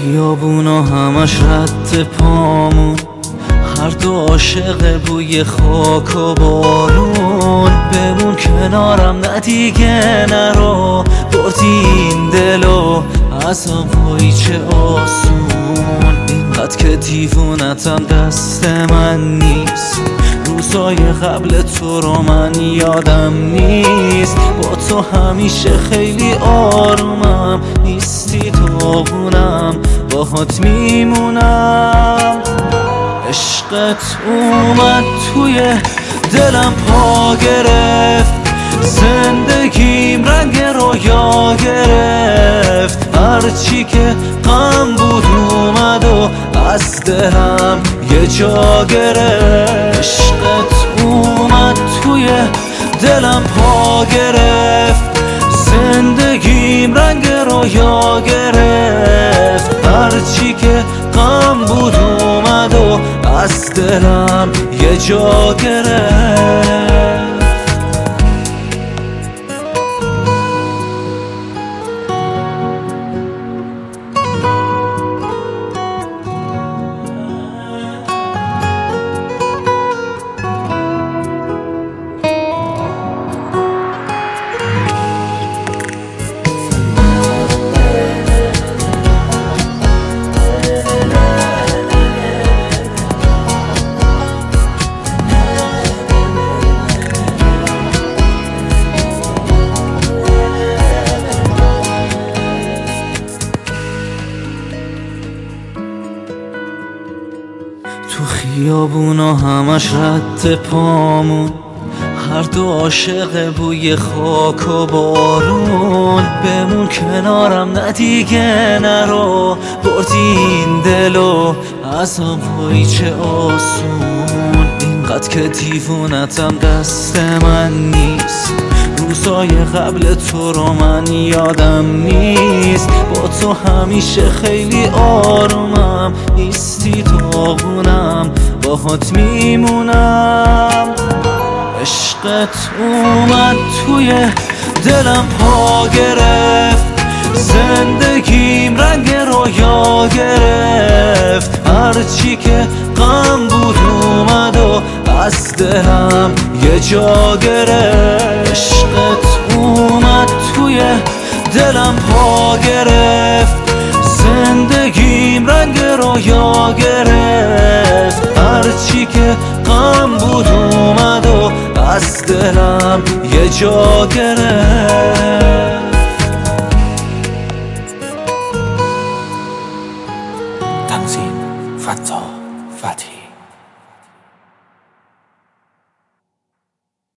خیابونا همش رد پامون، هر دو عاشق بوی خاک و بارون. بمون کنارم نه دیگه نرو، بردی این دلو از هوایی چه آسون. اینقدر که دیوونتم دست من نیست، روزای قبل تو رو من یادم نیست. با تو همیشه خیلی آرومم، نیستی داغونم باهات میمونم. عشقت اومد توی دلم پا گرفت، زندگیم رنگ رویا گرفت. هرچی که غم بود اومد و از دلم یه جا گرفت. عشقت اومد توی دلم پا گرفت، زندگیم رنگ رویا گرفت. هرچی که غم بود اومد و از دلم یه جا گرفت. تو خیابونا همش رد پامون، هر دو عاشق بوی خاک و بارون. بمون کنارم نه دیگه نرو، بردی این دلو از هوایی چه آسون. اینقدر که دیوونتم دست من نیست، روزای قبل تو رو من یادم نیست. با تو همیشه خیلی آرومم، نیستی داغونم باهات میمونم. عشقت اومد توی دلم پا گرفت، زندگیم رنگ رویا گرفت. هرچی که غم بود اومد و از دلم یه جا گرفت. عشقت اومد توی دلم پا گرفت، زندگیم رنگ رویا گرفت. هرچی که غم بود اومد و از دلم یه جا گرفت. تنظیم: فتاح فتحی.